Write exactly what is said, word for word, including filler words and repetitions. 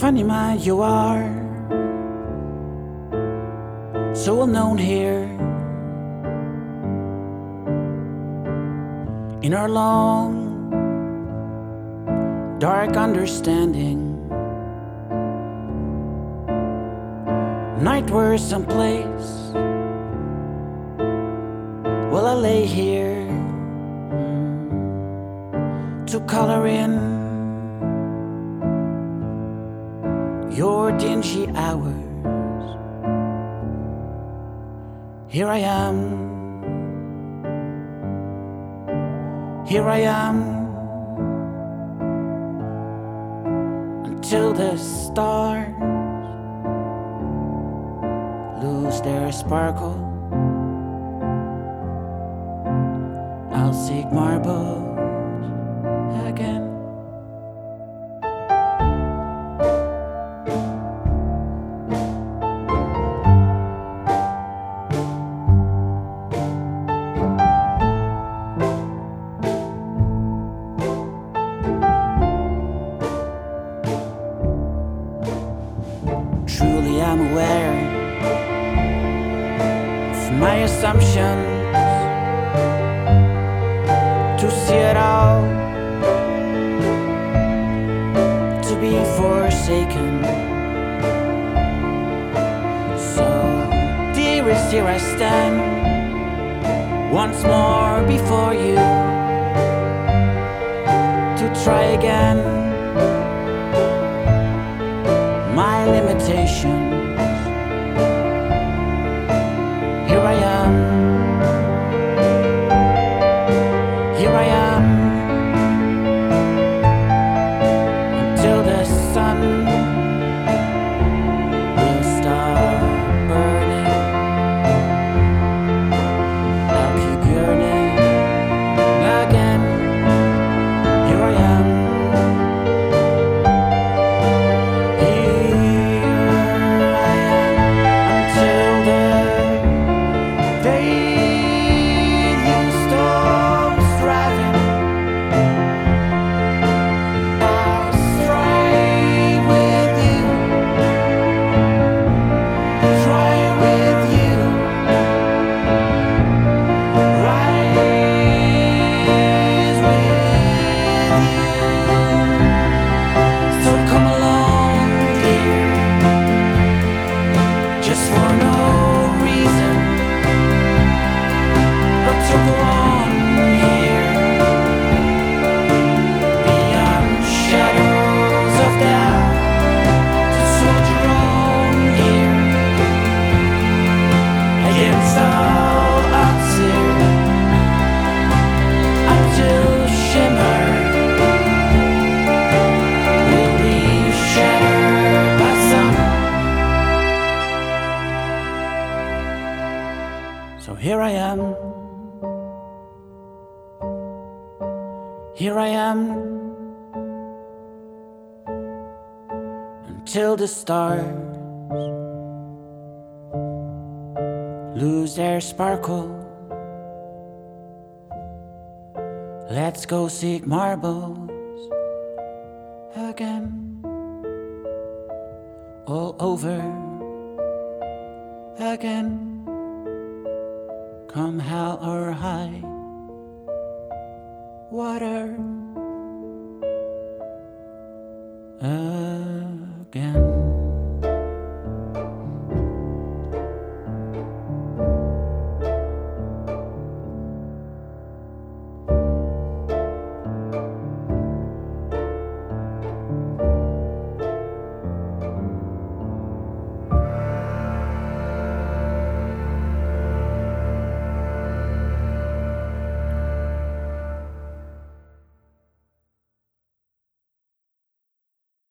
Funny man you are, so well known here in our long, dark understanding. Night we're someplace, well I lay here to color in your dingy hours. Here I am, here I am, until the stars lose their sparkle. I'll seek marbles again. Truly I'm aware of my assumptions, to see it all, to be forsaken. So, dearest, here I stand once more before you, to try again my limitations. Here I am, here I am, until the sun will stop burning. I'll keep yearning again. Here I am, so here I am, here I am, until the stars lose their sparkle. Let's go seek marbles again, all over again. Come hell or high water.